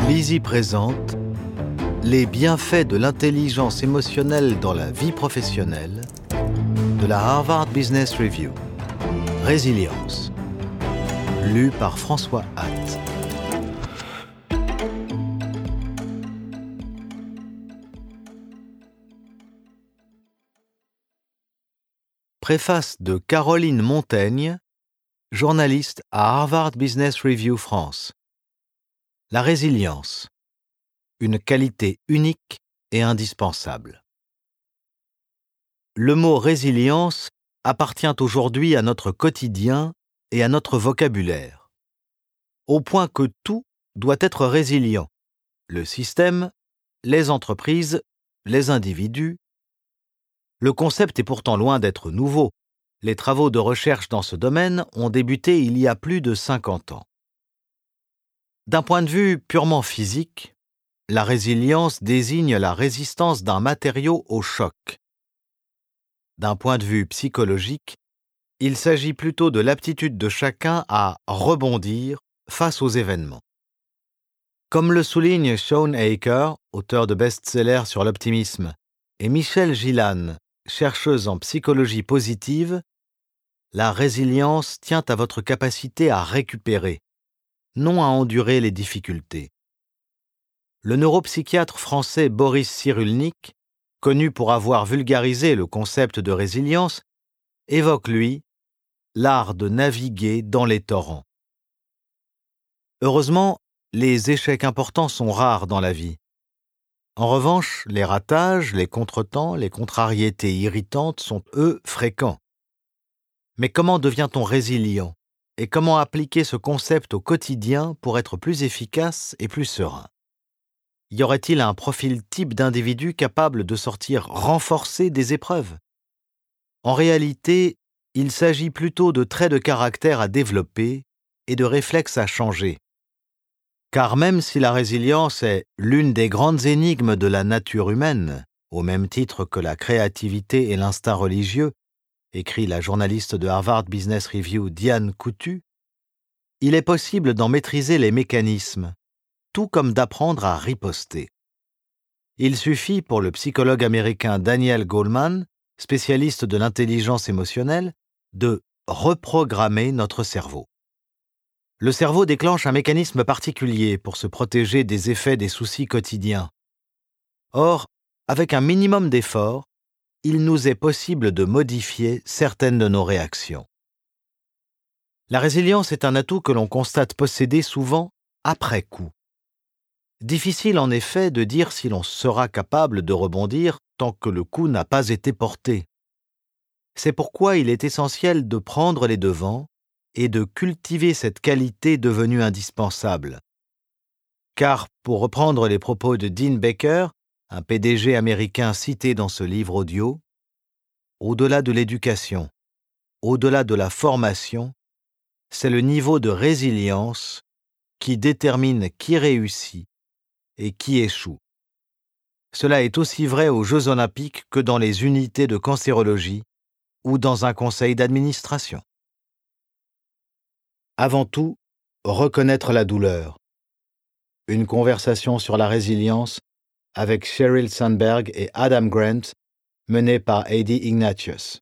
Lizzie présente les bienfaits de l'intelligence émotionnelle dans la vie professionnelle de la Harvard Business Review. Résilience. Lu par François Hatt. Préface de Caroline Montaigne, journaliste à Harvard Business Review France. La résilience, une qualité unique et indispensable. Le mot résilience appartient aujourd'hui à notre quotidien et à notre vocabulaire, au point que tout doit être résilient, le système, les entreprises, les individus. Le concept est pourtant loin d'être nouveau. Les travaux de recherche dans ce domaine ont débuté il y a plus de 50 ans. D'un point de vue purement physique, la résilience désigne la résistance d'un matériau au choc. D'un point de vue psychologique, il s'agit plutôt de l'aptitude de chacun à rebondir face aux événements. Comme le souligne Shawn Achor, auteur de best-sellers sur l'optimisme, et Michelle Gillan, chercheuse en psychologie positive, la résilience tient à votre capacité à récupérer, non à endurer les difficultés. Le neuropsychiatre français Boris Cyrulnik, connu pour avoir vulgarisé le concept de résilience, évoque, lui, l'art de naviguer dans les torrents. Heureusement, les échecs importants sont rares dans la vie. En revanche, les ratages, les contretemps, les contrariétés irritantes sont, eux, fréquents. Mais comment devient-on résilient et comment appliquer ce concept au quotidien pour être plus efficace et plus serein? Y aurait-il un profil type d'individu capable de sortir renforcé des épreuves? En réalité, il s'agit plutôt de traits de caractère à développer et de réflexes à changer. Car même si la résilience est l'une des grandes énigmes de la nature humaine, au même titre que la créativité et l'instinct religieux, écrit la journaliste de Harvard Business Review Diane Coutu, il est possible d'en maîtriser les mécanismes, tout comme d'apprendre à riposter. Il suffit pour le psychologue américain Daniel Goleman, spécialiste de l'intelligence émotionnelle, de reprogrammer notre cerveau. Le cerveau déclenche un mécanisme particulier pour se protéger des effets des soucis quotidiens. Or, avec un minimum d'effort, il nous est possible de modifier certaines de nos réactions. La résilience est un atout que l'on constate posséder souvent après coup. Difficile en effet de dire si l'on sera capable de rebondir tant que le coup n'a pas été porté. C'est pourquoi il est essentiel de prendre les devants et de cultiver cette qualité devenue indispensable. Car, pour reprendre les propos de Dean Baker, un PDG américain cité dans ce livre audio, au-delà de l'éducation, au-delà de la formation, c'est le niveau de résilience qui détermine qui réussit et qui échoue. Cela est aussi vrai aux Jeux olympiques que dans les unités de cancérologie ou dans un conseil d'administration. Avant tout, reconnaître la douleur. Une conversation sur la résilience avec Sheryl Sandberg et Adam Grant, menée par Heidi Ignatius.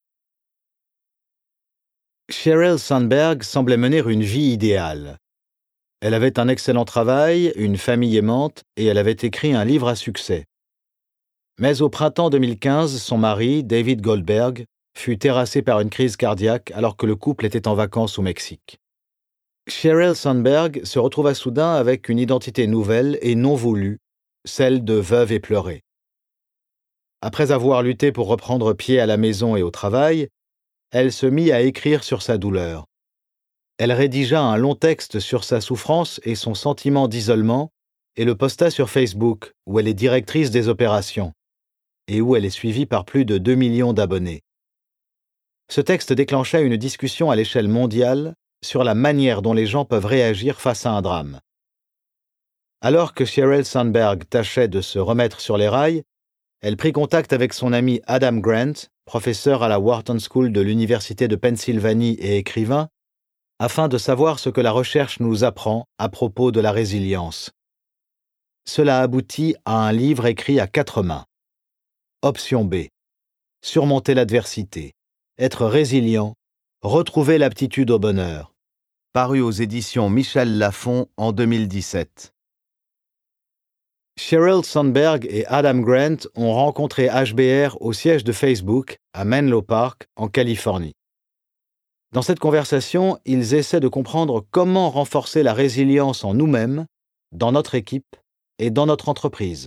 Sheryl Sandberg semblait mener une vie idéale. Elle avait un excellent travail, une famille aimante et elle avait écrit un livre à succès. Mais au printemps 2015, son mari, David Goldberg, fut terrassé par une crise cardiaque alors que le couple était en vacances au Mexique. Sheryl Sandberg se retrouva soudain avec une identité nouvelle et non voulue, celle de veuve éplorée. Après avoir lutté pour reprendre pied à la maison et au travail, elle se mit à écrire sur sa douleur. Elle rédigea un long texte sur sa souffrance et son sentiment d'isolement et le posta sur Facebook, où elle est directrice des opérations, et où elle est suivie par plus de 2 millions d'abonnés. Ce texte déclencha une discussion à l'échelle mondiale sur la manière dont les gens peuvent réagir face à un drame. Alors que Sheryl Sandberg tâchait de se remettre sur les rails, elle prit contact avec son ami Adam Grant, professeur à la Wharton School de l'Université de Pennsylvanie et écrivain, afin de savoir ce que la recherche nous apprend à propos de la résilience. Cela aboutit à un livre écrit à 4 mains. Option B. Surmonter l'adversité, être résilient, retrouver l'aptitude au bonheur. Paru aux éditions Michel Lafon en 2017. Sheryl Sandberg et Adam Grant ont rencontré HBR au siège de Facebook à Menlo Park, en Californie. Dans cette conversation, ils essaient de comprendre comment renforcer la résilience en nous-mêmes, dans notre équipe et dans notre entreprise.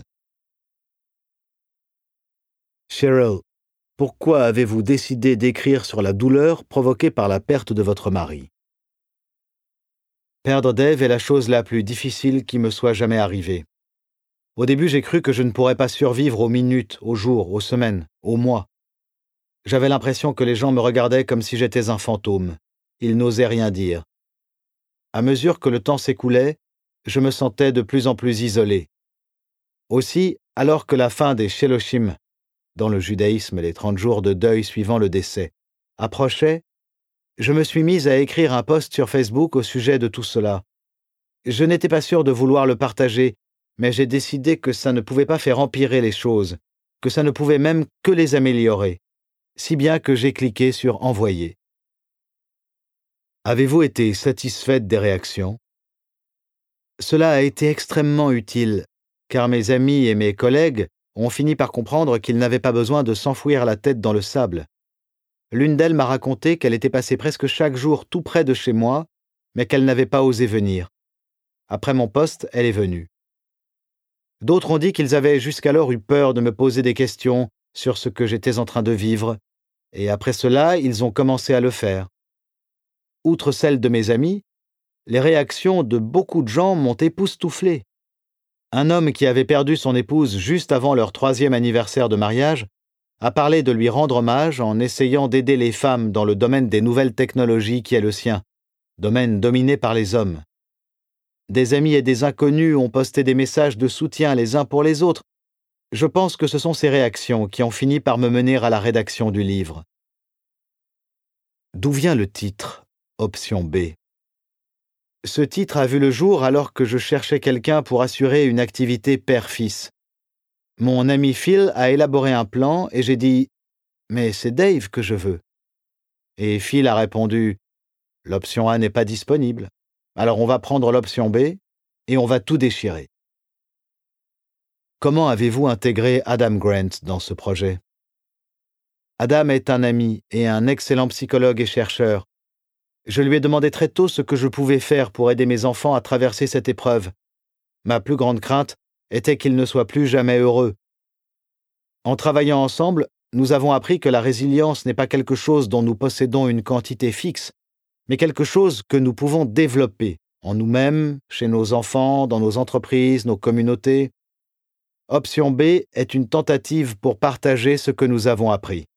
Sheryl, pourquoi avez-vous décidé d'écrire sur la douleur provoquée par la perte de votre mari? Perdre Dave est la chose la plus difficile qui me soit jamais arrivée. Au début, j'ai cru que je ne pourrais pas survivre aux minutes, aux jours, aux semaines, aux mois. J'avais l'impression que les gens me regardaient comme si j'étais un fantôme. Ils n'osaient rien dire. À mesure que le temps s'écoulait, je me sentais de plus en plus isolé. Aussi, alors que la fin des Sheloshim, dans le judaïsme les 30 jours de deuil suivant le décès, approchait, je me suis mise à écrire un post sur Facebook au sujet de tout cela. Je n'étais pas sûr de vouloir le partager, mais j'ai décidé que ça ne pouvait pas faire empirer les choses, que ça ne pouvait même que les améliorer, si bien que j'ai cliqué sur « Envoyer ». Avez-vous été satisfaite des réactions? Cela a été extrêmement utile, car mes amis et mes collègues ont fini par comprendre qu'ils n'avaient pas besoin de s'enfouir la tête dans le sable. L'une d'elles m'a raconté qu'elle était passée presque chaque jour tout près de chez moi, mais qu'elle n'avait pas osé venir. Après mon poste, elle est venue. D'autres ont dit qu'ils avaient jusqu'alors eu peur de me poser des questions sur ce que j'étais en train de vivre, et après cela, ils ont commencé à le faire. Outre celles de mes amis, les réactions de beaucoup de gens m'ont époustouflé. Un homme qui avait perdu son épouse juste avant leur 3e anniversaire de mariage a parlé de lui rendre hommage en essayant d'aider les femmes dans le domaine des nouvelles technologies qui est le sien, domaine dominé par les hommes. Des amis et des inconnus ont posté des messages de soutien les uns pour les autres. Je pense que ce sont ces réactions qui ont fini par me mener à la rédaction du livre. D'où vient le titre, Option B? Ce titre a vu le jour alors que je cherchais quelqu'un pour assurer une activité père-fils. Mon ami Phil a élaboré un plan et j'ai dit « Mais c'est Dave que je veux ». Et Phil a répondu « L'option A n'est pas disponible. Alors on va prendre l'option B et on va tout déchirer ». Comment avez-vous intégré Adam Grant dans ce projet? Adam est un ami et un excellent psychologue et chercheur. Je lui ai demandé très tôt ce que je pouvais faire pour aider mes enfants à traverser cette épreuve. Ma plus grande crainte était qu'ils ne soient plus jamais heureux. En travaillant ensemble, nous avons appris que la résilience n'est pas quelque chose dont nous possédons une quantité fixe, mais quelque chose que nous pouvons développer en nous-mêmes, chez nos enfants, dans nos entreprises, nos communautés. Option B est une tentative pour partager ce que nous avons appris.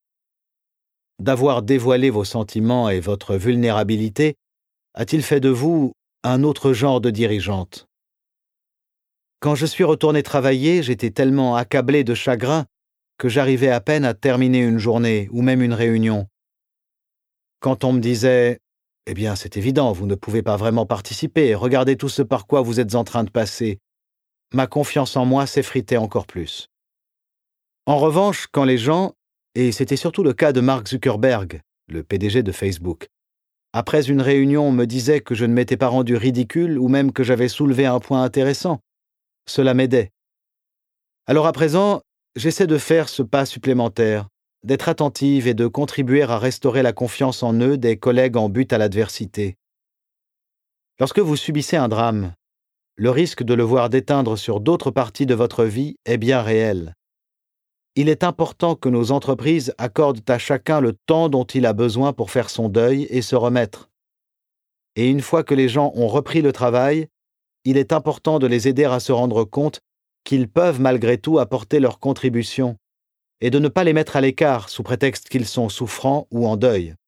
D'avoir dévoilé vos sentiments et votre vulnérabilité a-t-il fait de vous un autre genre de dirigeante? Quand je suis retourné travailler, j'étais tellement accablé de chagrin que j'arrivais à peine à terminer une journée ou même une réunion. Quand on me disait « Eh bien, c'est évident, vous ne pouvez pas vraiment participer, regardez tout ce par quoi vous êtes en train de passer », ma confiance en moi s'effritait encore plus. En revanche, quand les gens, et c'était surtout le cas de Mark Zuckerberg, le PDG de Facebook, après une réunion me disaient que je ne m'étais pas rendu ridicule ou même que j'avais soulevé un point intéressant, cela m'aidait. Alors à présent, j'essaie de faire ce pas supplémentaire, d'être attentive et de contribuer à restaurer la confiance en eux des collègues en butte à l'adversité. Lorsque vous subissez un drame, le risque de le voir déteindre sur d'autres parties de votre vie est bien réel. Il est important que nos entreprises accordent à chacun le temps dont il a besoin pour faire son deuil et se remettre. Et une fois que les gens ont repris le travail, il est important de les aider à se rendre compte qu'ils peuvent malgré tout apporter leur contribution et de ne pas les mettre à l'écart sous prétexte qu'ils sont souffrants ou en deuil.